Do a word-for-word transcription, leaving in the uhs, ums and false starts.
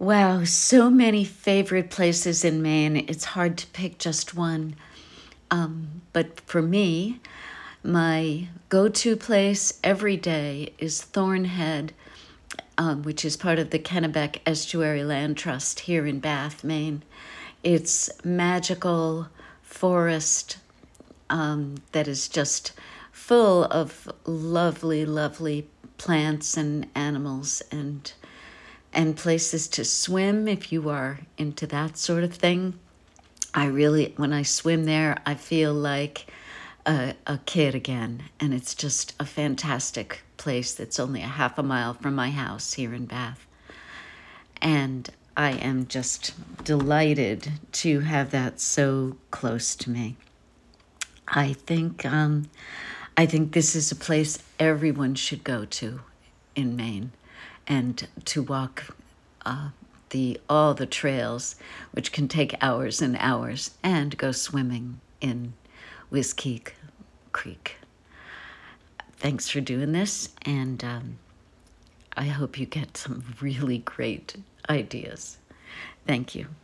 Wow, so many favorite places in Maine. It's hard to pick just one. Um, but for me, my go to place every day is Thornhead, um, which is part of the Kennebec Estuary Land Trust here in Bath, Maine. It's magical forest um, that is just full of lovely, lovely plants and animals and and places to swim if you are into that sort of thing. I really, when I swim there, I feel like a, a kid again. And it's just a fantastic place that's only a half a mile from my house here in Bath. And I am just delighted to have that so close to me. I think um, I think this is a place everyone should go to in Maine, and to walk uh, the all the trails, which can take hours and hours, and go swimming in Wiskeek Creek. Thanks for doing this, and um, I hope you get some really great ideas. Thank you.